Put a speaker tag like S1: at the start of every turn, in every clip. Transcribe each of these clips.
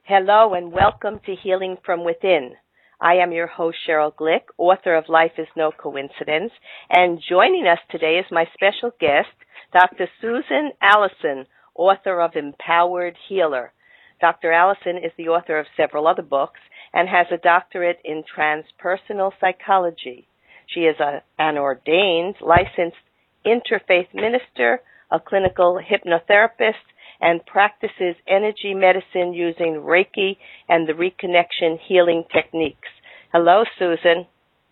S1: Hello and welcome to Healing from Within. I am your host, Cheryl Glick, author of Life is No Coincidence, and joining us today is my special guest, Dr. Susan Allison, author of Empowered Healer. Dr. Allison is the author of several other books and has a doctorate in transpersonal psychology. She is an ordained, licensed interfaith minister, a clinical hypnotherapist, and practices energy medicine using Reiki and the reconnection healing techniques. Hello, Susan.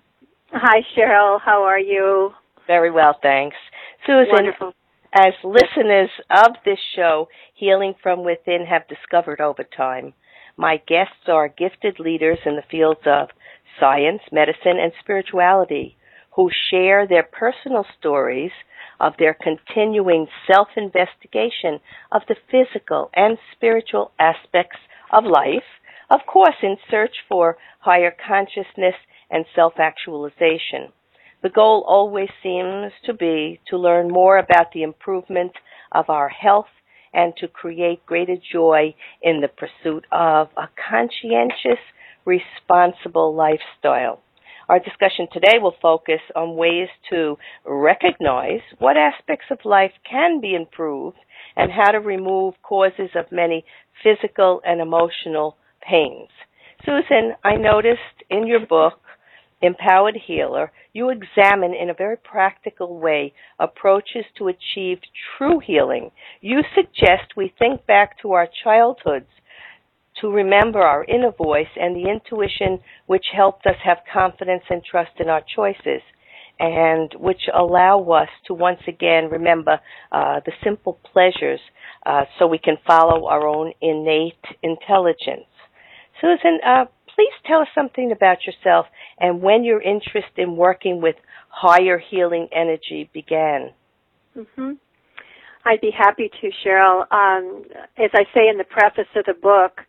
S2: Hi, Cheryl. How are you?
S1: Very well, thanks. Susan,
S2: wonderful.
S1: As listeners of this show, Healing from Within, have discovered over time, my guests are gifted leaders in the fields of science, medicine, and spirituality who share their personal stories of their continuing self-investigation of the physical and spiritual aspects of life, of course in search for higher consciousness and self-actualization. The goal always seems to be to learn more about the improvement of our health and to create greater joy in the pursuit of a conscientious, responsible lifestyle. Our discussion today will focus on ways to recognize what aspects of life can be improved and how to remove causes of many physical and emotional pains. Susan, I noticed in your book, Empowered Healer, you examine in a very practical way approaches to achieve true healing. You suggest we think back to our childhoods to remember our inner voice and the intuition which helped us have confidence and trust in our choices and which allow us to once again remember the simple pleasures so we can follow our own innate intelligence. Susan, please tell us something about yourself and when your interest in working with higher healing energy began.
S2: Mm-hmm. I'd be happy to, Cheryl. As I say in the preface of the book,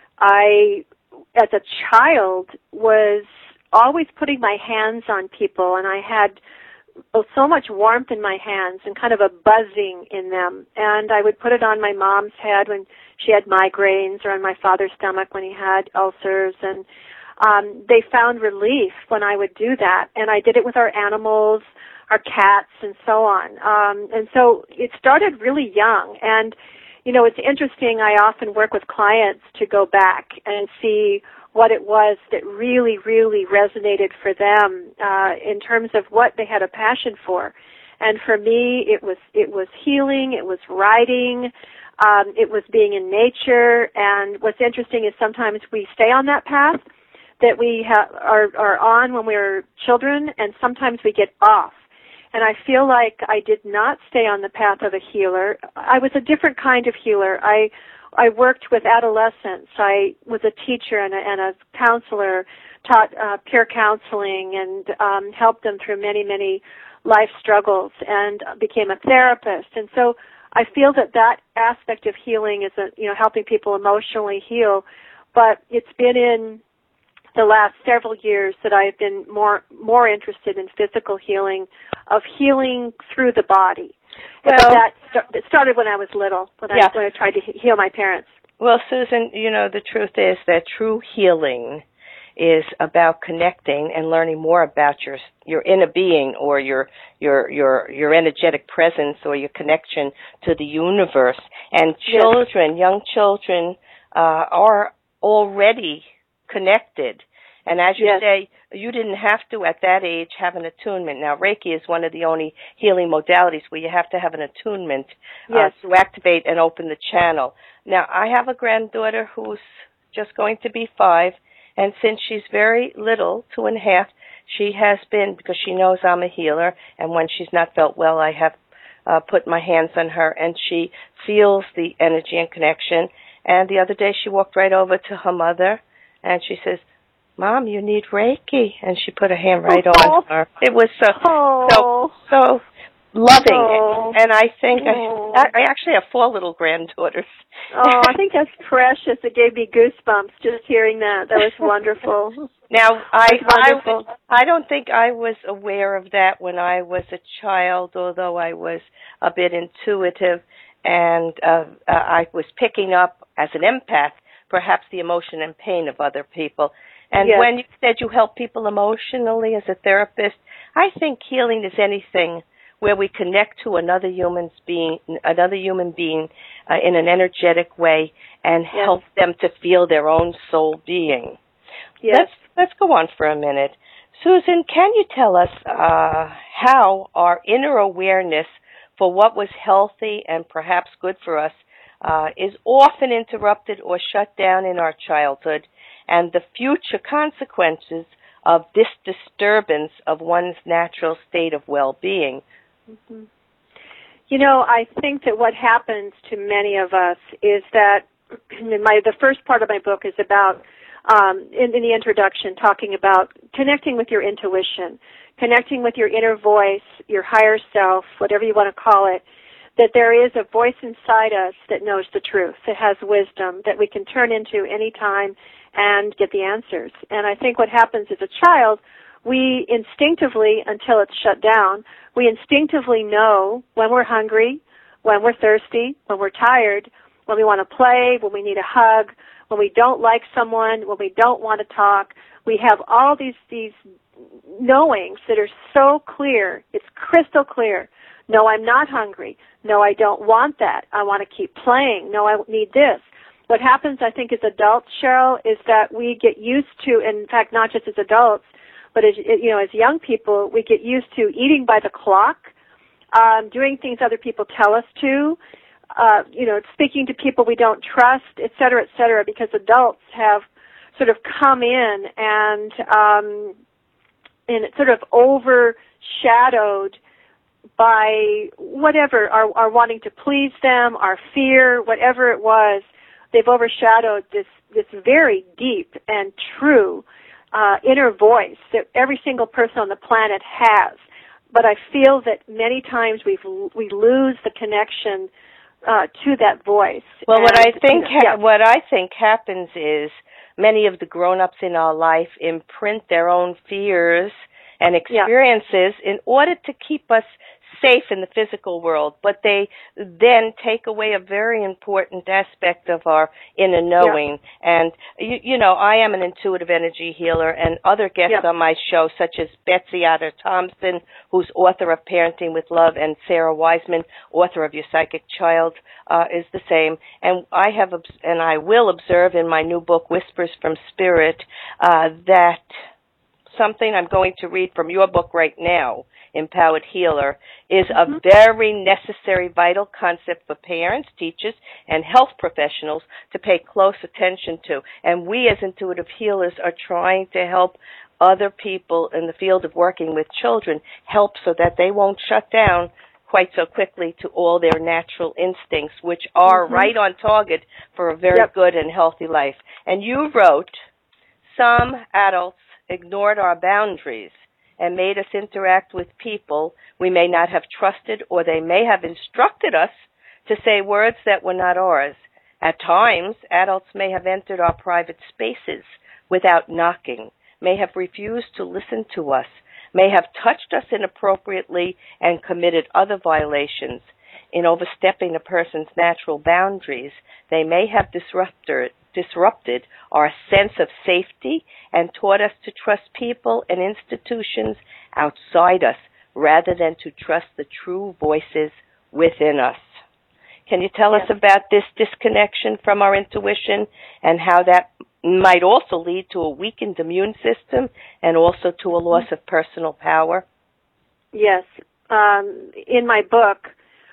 S2: I, as a child, was always putting my hands on people, and I had so much warmth in my hands and kind of a buzzing in them. And I would put it on my mom's head when she had migraines or on my father's stomach when he had ulcers. And they found relief when I would do that. And I did it with our animals, our cats, and so on. And so it started really young. And you know, it's interesting, I often work with clients to go back and see what it was that really, really resonated for them in terms of what they had a passion for. And for me, it was healing, it was writing, it was being in nature. And what's interesting is sometimes we stay on that path that we are on when we're children, and sometimes we get off. And I feel like I did not stay on the path of a healer. I was a different kind of healer. I worked with adolescents. I was a teacher and a counselor, taught peer counseling and helped them through many, many life struggles and became a therapist. And so I feel that aspect of healing is, helping people emotionally heal. But it's been in the last several years that I've been more interested in physical healing, of healing through the body. Well, it started when I was little, when I tried to heal my parents.
S1: Well, Susan, the truth is that true healing is about connecting and learning more about your inner being or your energetic presence or your connection to the universe. And young children are already connected. And as you say, you didn't have to, at that age, have an attunement. Now, Reiki is one of the only healing modalities where you have to have an attunement to activate and open the channel. Now, I have a granddaughter who's just going to be 5, and since she's very little, 2.5, she has been, because she knows I'm a healer, and when she's not felt well, I have put my hands on her, and she feels the energy and connection. And the other day, she walked right over to her mother, and she says, "Mom, you need Reiki," and she put her hand right on her. It was so loving, and I think I actually have 4 little granddaughters.
S2: Oh, I think that's precious. It gave me goosebumps just hearing that. That was wonderful.
S1: Now, I don't think I was aware of that when I was a child, although I was a bit intuitive, and I was picking up as an empath perhaps the emotion and pain of other people. And
S2: yes.
S1: when you said you help people emotionally as a therapist, I think healing is anything where we connect to another human being in an energetic way and
S2: yes.
S1: help them to feel their own soul being.
S2: Yes.
S1: Let's go on for a minute. Susan, can you tell us how our inner awareness for what was healthy and perhaps good for us is often interrupted or shut down in our childhood, and the future consequences of this disturbance of one's natural state of well-being?
S2: Mm-hmm. You know, I think that what happens to many of us is that the first part of my book is about, in the introduction, talking about connecting with your intuition, connecting with your inner voice, your higher self, whatever you want to call it, that there is a voice inside us that knows the truth, that has wisdom, that we can turn into any time and get the answers. And I think what happens as a child, we instinctively, until it's shut down, we instinctively know when we're hungry, when we're thirsty, when we're tired, when we want to play, when we need a hug, when we don't like someone, when we don't want to talk. We have all these knowings that are so clear. It's crystal clear. No, I'm not hungry. No, I don't want that. I want to keep playing. No, I need this. What happens, I think, as adults, Cheryl, is that we get used to, in fact, not just as adults, but as young people, we get used to eating by the clock, doing things other people tell us to, speaking to people we don't trust, et cetera, because adults have sort of come in and sort of overshadowed by whatever, our wanting to please them, our fear, whatever it was. They've overshadowed this very deep and true inner voice that every single person on the planet has. But I feel that many times we lose the connection to that voice.
S1: Well, what I think happens is many of the grown-ups in our life imprint their own fears and experiences in order to keep us safe in the physical world, but they then take away a very important aspect of our inner knowing. And, I am an intuitive energy healer, and other guests on my show, such as Betsy Otter Thompson, who's author of Parenting with Love, and Sarah Wiseman, author of Your Psychic Child, is the same. And I will observe in my new book, Whispers from Spirit, that something I'm going to read from your book right now, Empowered Healer, is a very necessary, vital concept for parents, teachers, and health professionals to pay close attention to. And we as intuitive healers are trying to help other people in the field of working with children help so that they won't shut down quite so quickly to all their natural instincts, which are right on target for a very good and healthy life. And you wrote, some adults ignored our boundaries and made us interact with people we may not have trusted, or they may have instructed us to say words that were not ours. At times, adults may have entered our private spaces without knocking, may have refused to listen to us, may have touched us inappropriately and committed other violations. In overstepping a person's natural boundaries, they may have disrupted our sense of safety and taught us to trust people and institutions outside us rather than to trust the true voices within us. Can you tell us about this disconnection from our intuition and how that might also lead to a weakened immune system and also to a loss of personal power?
S2: Yes. In my book,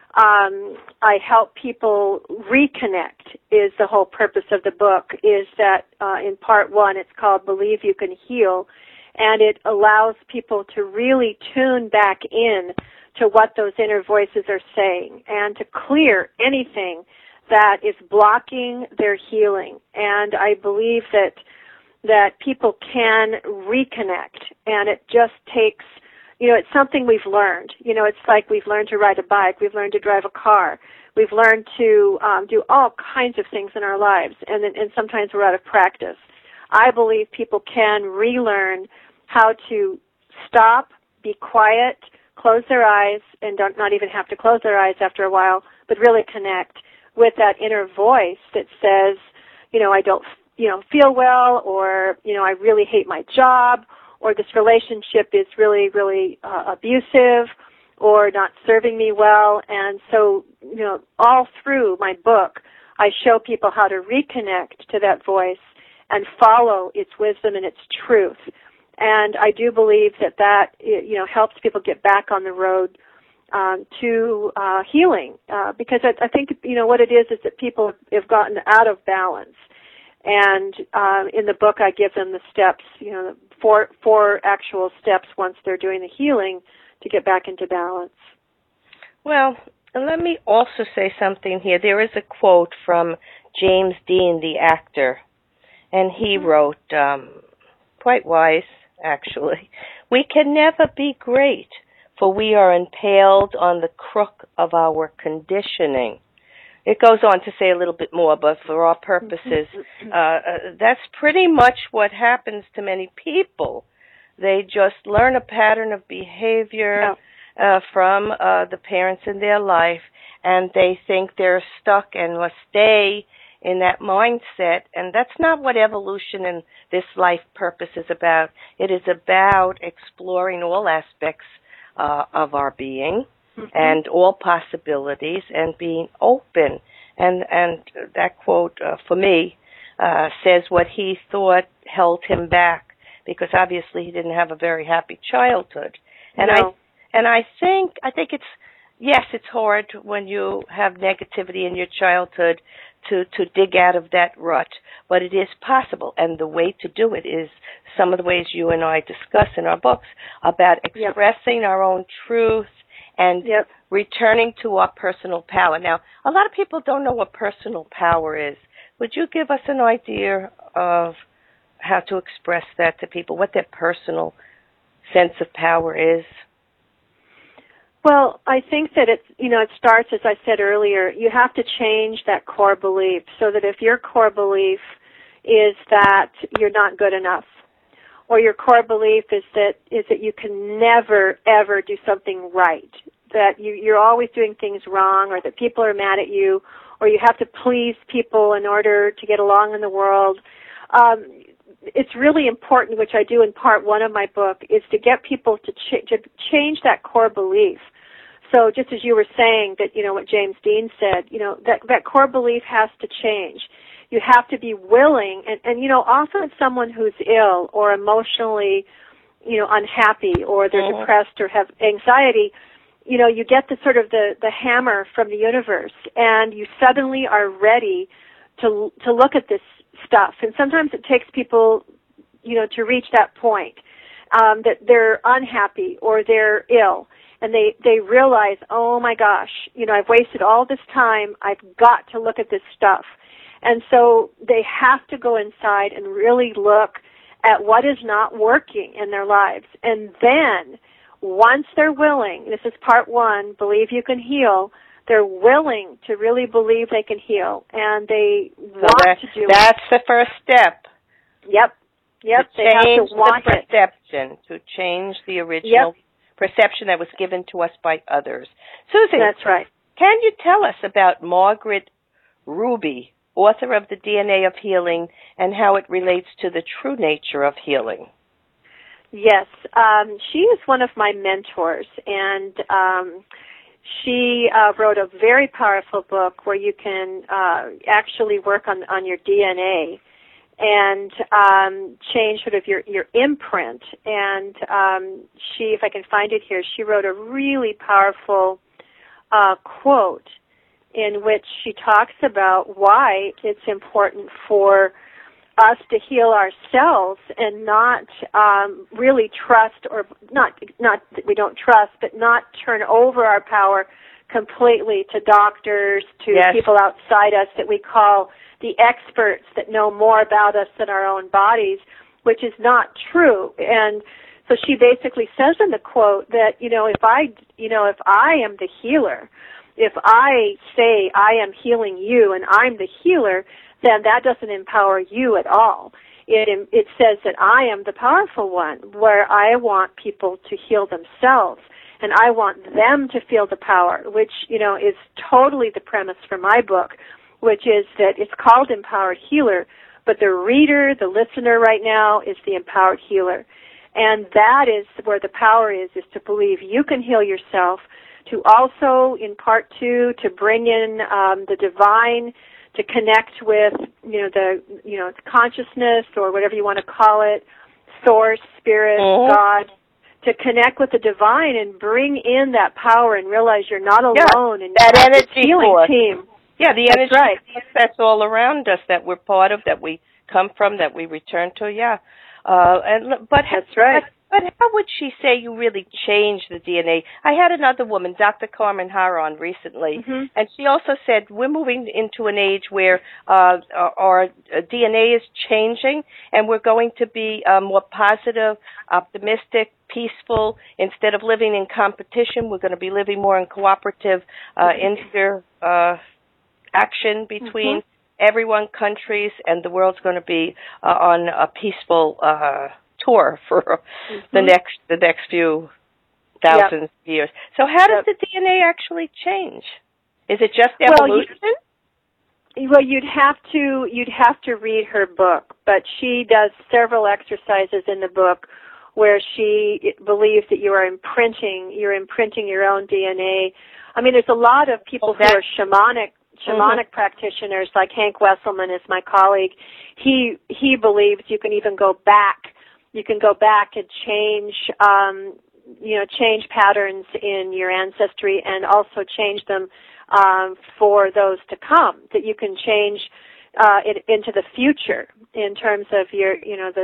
S2: I help people reconnect is the whole purpose of the book, is that in part one it's called Believe You Can Heal, and it allows people to really tune back in to what those inner voices are saying and to clear anything that is blocking their healing. And I believe that people can reconnect, and it just takes, it's something we've learned. It's like we've learned to ride a bike, we've learned to drive a car, we've learned to do all kinds of things in our lives, and sometimes we're out of practice. I believe people can relearn how to stop, be quiet, close their eyes, and not even have to close their eyes after a while, but really connect with that inner voice that says, I don't, feel well, or, I really hate my job, or this relationship is really, really abusive, or not serving me well. And so, all through my book, I show people how to reconnect to that voice and follow its wisdom and its truth. And I do believe that helps people get back on the road to healing, because I think, what it is that people have gotten out of balance. And in the book, I give them the steps, four actual steps once they're doing the healing to get back into balance.
S1: Well, let me also say something here. There is a quote from James Dean, the actor, and he wrote, quite wise, actually, "We can never be great, for we are impaled on the crook of our conditioning." It goes on to say a little bit more, but for our purposes, that's pretty much what happens to many people. They just learn a pattern of behavior from the parents in their life, and they think they're stuck and must stay in that mindset. And that's not what evolution and this life purpose is about. It is about exploring all aspects of our being and all possibilities and being open. And that quote, for me, says what he thought held him back, because obviously he didn't have a very happy childhood. And I think it's, yes, it's hard when you have negativity in your childhood to dig out of that rut, but it is possible. And the way to do it is some of the ways you and I discuss in our books about expressing our own truth and returning to our personal power. Now, a lot of people don't know what personal power is. Would you give us an idea of how to express that to people, what their personal sense of power is?
S2: Well, I think that it starts, as I said earlier, you have to change that core belief, so that if your core belief is that you're not good enough, or your core belief is that you can never, ever do something right, that you're always doing things wrong, or that people are mad at you, or you have to please people in order to get along in the world. It's really important, which I do in part 1 of my book, is to get people to change that core belief. So just as you were saying that, what James Dean said, that core belief has to change. You have to be willing, and often someone who's ill or emotionally, unhappy, or they're depressed or have anxiety, you get the sort of the hammer from the universe, and you suddenly are ready to look at this stuff. And sometimes it takes people, to reach that point, that they're unhappy or they're ill, and they realize, oh my gosh, I've wasted all this time. I've got to look at this stuff. And so they have to go inside and really look at what is not working in their lives. And then, once they're willing, this is part 1, believe you can heal, they're willing to really believe they can heal, and they want to do it.
S1: That's the first step.
S2: Yep. They have to want
S1: the perception, to change the original perception that was given to us by others. Susan,
S2: that's right.
S1: Can you tell us about Margaret Ruby, author of The DNA of Healing, and how it relates to the true nature of healing?
S2: Yes, she is one of my mentors, and she wrote a very powerful book where you can actually work on your DNA and change sort of your imprint. And she, if I can find it here, she wrote a really powerful quote in which she talks about why it's important for us to heal ourselves and not really trust, or not that we don't trust, but not turn over our power completely to doctors, to people outside us that we call the experts that know more about us than our own bodies, which is not true. And so she basically says in the quote that, if I am the healer, if I say I am healing you and I'm the healer, then that doesn't empower you at all. It says that I am the powerful one, where I want people to heal themselves, and I want them to feel the power, which, is totally the premise for my book, which is that it's called Empowered Healer, but the reader, the listener right now is the empowered healer. And that is where the power is to believe you can heal yourself, to also, in part 2, to bring in the divine, to connect with, the consciousness or whatever you want to call it, source, spirit, God, to connect with the divine and bring in that power and realize you're not alone. And
S1: that energy
S2: healing team.
S1: Yeah, the energy that's all around us, that we're part of, that we come from, that we return to. Yeah,
S2: that's right.
S1: But how would she say you really changed the DNA? I had another woman, Dr. Carmen Haron, recently, and she also said we're moving into an age where our DNA is changing, and we're going to be more positive, optimistic, peaceful. Instead of living in competition, we're going to be living more in cooperative action between everyone, countries, and the world's going to be on a peaceful tour for the next few thousands of years. So how does the DNA actually change? Is it just evolution?
S2: Well, you'd have to read her book, but she does several exercises in the book where she believes that you're imprinting your own DNA. I mean, there's a lot of people who are shamanic practitioners, like Hank Wesselman is my colleague. He believes you can even go back. You can go back and change patterns in your ancestry and also change them for those to come. That you can change it into the future in terms of your,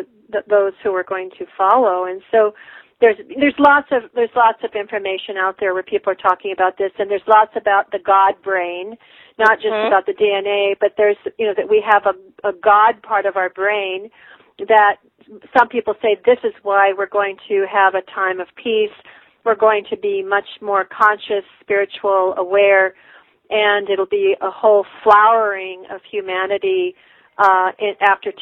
S2: those who are going to follow. And so there's lots of information out there where people are talking about this, and there's lots about the God brain, not just about the DNA, but there's that we have a God part of our brain that some people say this is why we're going to have a time of peace. We're going to be much more conscious, spiritual, aware, and it'll be a whole flowering of humanity after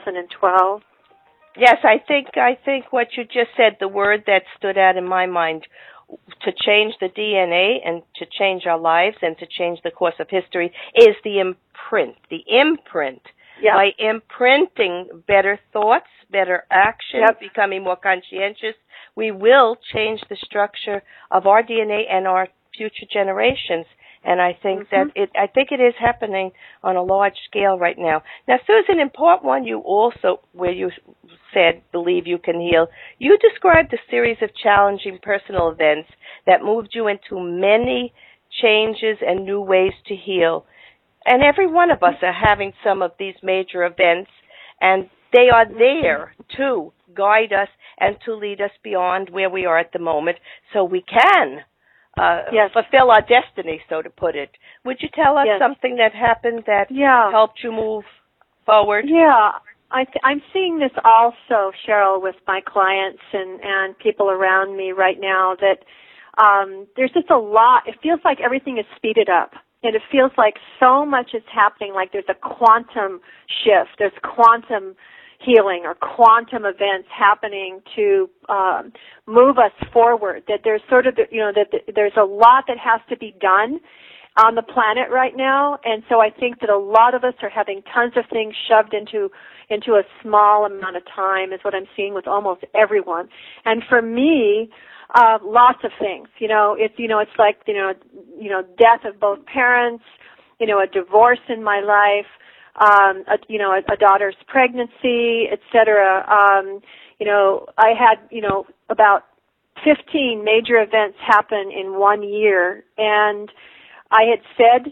S2: 2012.
S1: Yes, I think what you just said, the word that stood out in my mind, to change the DNA and to change our lives and to change the course of history, is the imprint. The imprint. Yep. By imprinting better thoughts, better actions, becoming more conscientious, we will change the structure of our DNA and our future generations. And I think that it is happening on a large scale right now. Now, Susan, in part 1, you also, where you said, believe you can heal, you described a series of challenging personal events that moved you into many changes and new ways to heal. And every one of us are having some of these major events, and they are there to guide us and to lead us beyond where we are at the moment so we can fulfill our destiny, so to put it. Would you tell us something that happened that helped you move forward?
S2: Yeah. I'm seeing this also, Cheryl, with my clients and people around me right now, that there's just a lot. It feels like everything is speeded up. And it feels like so much is happening, like there's a quantum shift, there's quantum healing or quantum events happening to move us forward, that there's sort of, that there's a lot that has to be done on the planet right now. And so I think that a lot of us are having tons of things shoved into a small amount of time, is what I'm seeing with almost everyone. And for me, lots of things. It's like death of both parents, a divorce in my life, a daughter's pregnancy, etc. I had about 15 major events happen in 1 year, and I had said,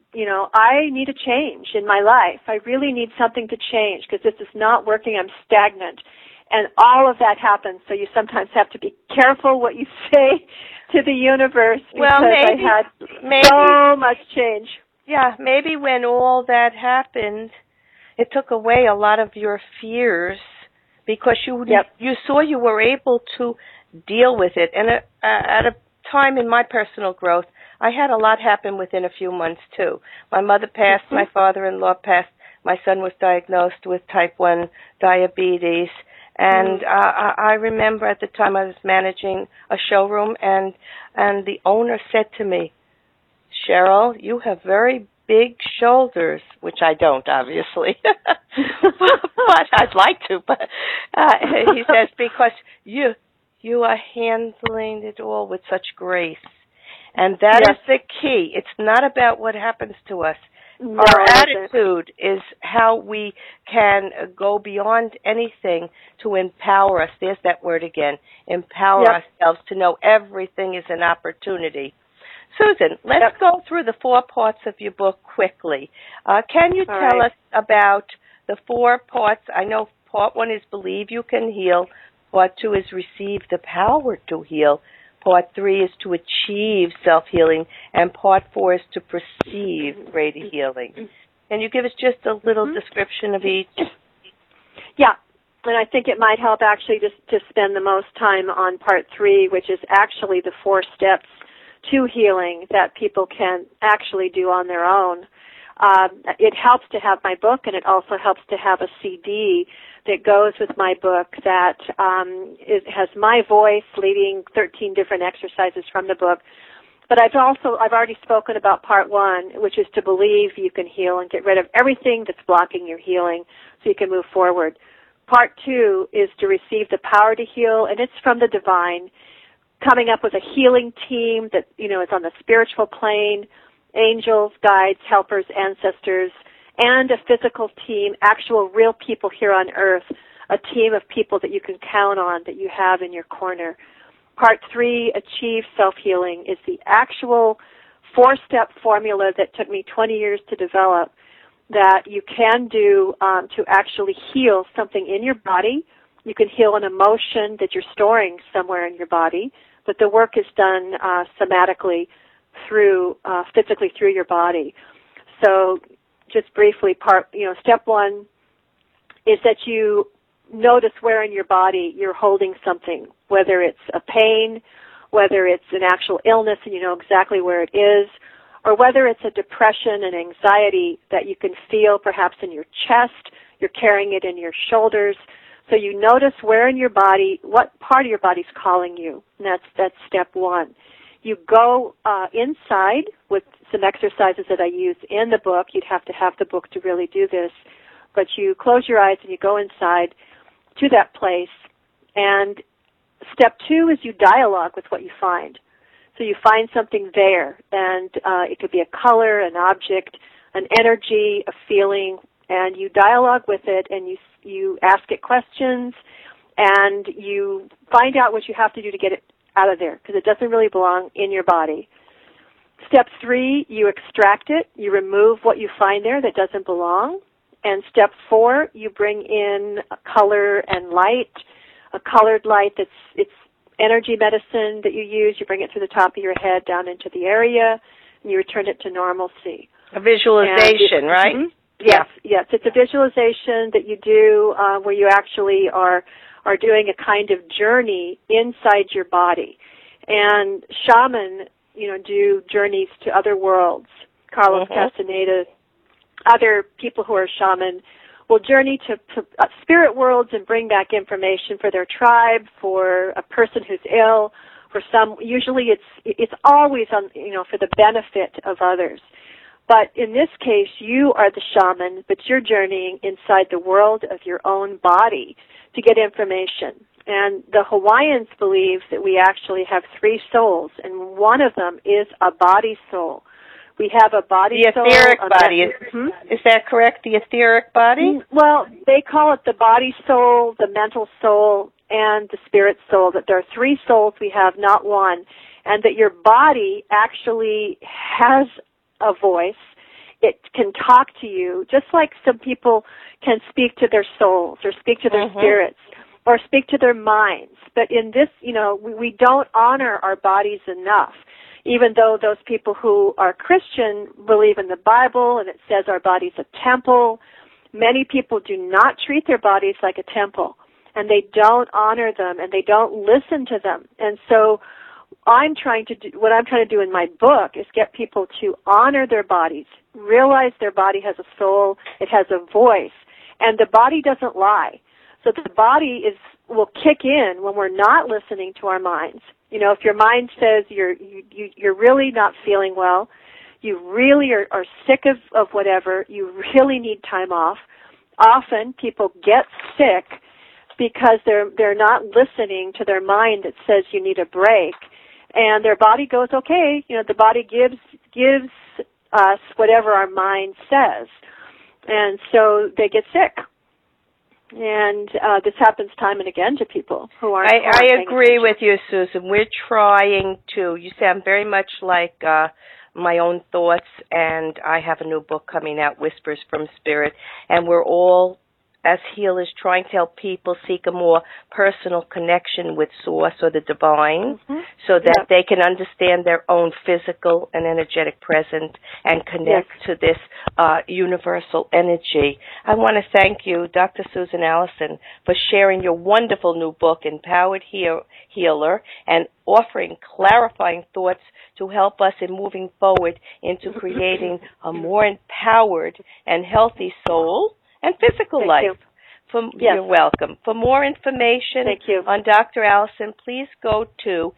S2: I need a change in my life. I really need something to change because this is not working. I'm stagnant. And all of that happens, so you sometimes have to be careful what you say to the universe because I had so much change.
S1: Yeah, maybe when all that happened, it took away a lot of your fears because you saw you were able to deal with it. And at a time in my personal growth, I had a lot happen within a few months, too. My mother passed, my father-in-law passed, my son was diagnosed with type 1 diabetes. And I remember at the time I was managing a showroom, and the owner said to me, Cheryl, you have very big shoulders, which I don't, obviously, but I'd like to. But he says, because you are handling it all with such grace. And that is the key. It's not about what happens to us.
S2: No,
S1: our attitude is how we can go beyond anything to empower us. There's that word again. Empower ourselves to know everything is an opportunity. Susan, let's go through the 4 parts of your book quickly. Can you tell us about the 4 parts? I know part 1 is believe you can heal. Part 2 is receive the power to heal. Part 3 is to achieve self-healing. And Part 4 is to perceive greater healing. Can you give us just a little description of each?
S2: Yeah, and I think it might help actually just to spend the most time on Part 3, which is actually the 4 steps to healing that people can actually do on their own. It helps to have my book, and it also helps to have a CD that goes with my book that has my voice leading 13 different exercises from the book. But I've already spoken about Part 1, which is to believe you can heal and get rid of everything that's blocking your healing so you can move forward. Part 2 is to receive the power to heal, and it's from the divine, coming up with a healing team that, is on the spiritual plane, angels, guides, helpers, ancestors, and a physical team, actual real people here on earth, a team of people that you can count on, that you have in your corner. Part 3, achieve self-healing, is the actual 4-step formula that took me 20 years to develop that you can do to actually heal something in your body. You can heal an emotion that you're storing somewhere in your body, but the work is done somatically physically through your body. So just briefly, step 1 is that you notice where in your body you're holding something, whether it's a pain, whether it's an actual illness and you know exactly where it is, or whether it's a depression and anxiety that you can feel perhaps in your chest, you're carrying it in your shoulders. So you notice where in your body, what part of your body's calling you, and that's step 1. You go inside with some exercises that I use in the book. You'd have to have the book to really do this. But you close your eyes and you go inside to that place. And step 2 is you dialogue with what you find. So you find something there. And it could be a color, an object, an energy, a feeling. And you dialogue with it and you ask it questions. And you find out what you have to do to get it out of there, because it doesn't really belong in your body. Step 3, you extract it. You remove what you find there that doesn't belong. And step 4, you bring in a color and light, a colored light it's energy medicine that you use. You bring it through the top of your head down into the area, and you return it to normalcy.
S1: A visualization, right?
S2: Mm-hmm. Yes. It's a visualization that you do where you actually are doing a kind of journey inside your body. And shaman, do journeys to other worlds. Carlos Castaneda, other people who are shaman will journey to spirit worlds and bring back information for their tribe, for a person who's ill, for some. Usually it's always on, for the benefit of others. But in this case, you are the shaman, but you're journeying inside the world of your own body to get information. And the Hawaiians believe that we actually have 3 souls, and one of them is a body soul. We have a body soul.
S1: The etheric body. Is that correct, the etheric body?
S2: Well, they call it the body soul, the mental soul, and the spirit soul, that there are 3 souls we have, not one, and that your body actually has a voice. It can talk to you, just like some people can speak to their souls or speak to their spirits or speak to their minds. But in this, we don't honor our bodies enough, even though those people who are Christian believe in the Bible and it says our body's a temple. Many people do not treat their bodies like a temple, and they don't honor them, and they don't listen to them. And so what I'm trying to do in my book is get people to honor their bodies, realize their body has a soul, it has a voice, and the body doesn't lie. So the body will kick in when we're not listening to our minds. If your mind says you're really not feeling well, you really are sick of whatever, you really need time off. Often people get sick because they're not listening to their mind that says you need a break, and their body goes, okay, the body gives us whatever our mind says, and so they get sick. And this happens time and again to people who aren't.
S1: I agree with you, Susan. We're trying to. You sound very much like my own thoughts, and I have a new book coming out, Whispers from Spirit, and we're all, as healers, trying to help people seek a more personal connection with Source or the Divine, so that they can understand their own physical and energetic presence and connect to this universal energy. I want to thank you, Dr. Susan Allison, for sharing your wonderful new book, Empowered Healer, and offering clarifying thoughts to help us in moving forward into creating a more empowered and healthy soul and physical life. You're welcome. For more information on Dr. Allison, please go to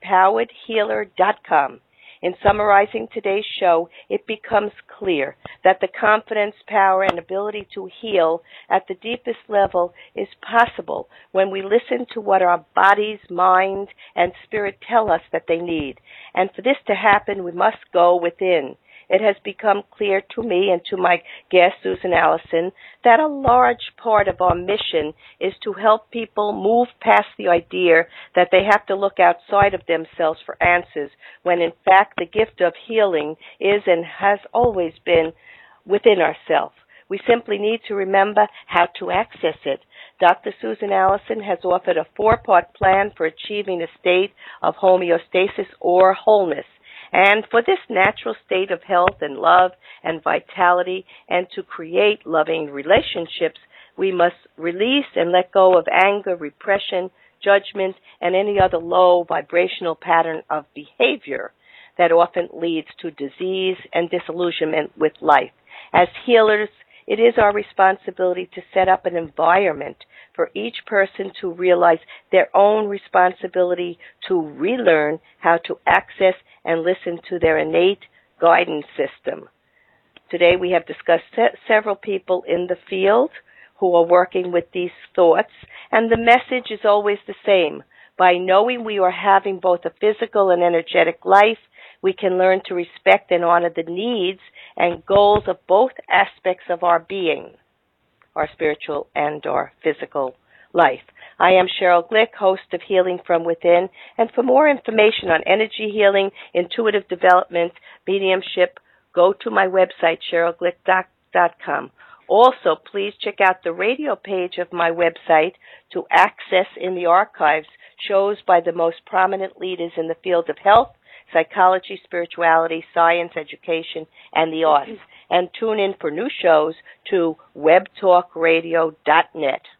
S1: empoweredhealer.com. In summarizing today's show, it becomes clear that the confidence, power, and ability to heal at the deepest level is possible when we listen to what our bodies, mind, and spirit tell us that they need. And for this to happen, we must go within. It has become clear to me and to my guest, Susan Allison, that a large part of our mission is to help people move past the idea that they have to look outside of themselves for answers, when in fact the gift of healing is and has always been within ourselves. We simply need to remember how to access it. Dr. Susan Allison has offered a 4-part plan for achieving a state of homeostasis or wholeness. And for this natural state of health and love and vitality, and to create loving relationships, we must release and let go of anger, repression, judgment, and any other low vibrational pattern of behavior that often leads to disease and disillusionment with life. As healers, it is our responsibility to set up an environment for each person to realize their own responsibility to relearn how to access and listen to their innate guidance system. Today we have discussed several people in the field who are working with these thoughts, and the message is always the same. By knowing we are having both a physical and energetic life, we can learn to respect and honor the needs and goals of both aspects of our being, our spiritual and our physical life. I am Cheryl Glick, host of Healing from Within, and for more information on energy healing, intuitive development, mediumship, go to my website, CherylGlick.com. Also, please check out the radio page of my website to access in the archives shows by the most prominent leaders in the field of health, psychology, spirituality, science, education, and the arts. And tune in for new shows to webtalkradio.net.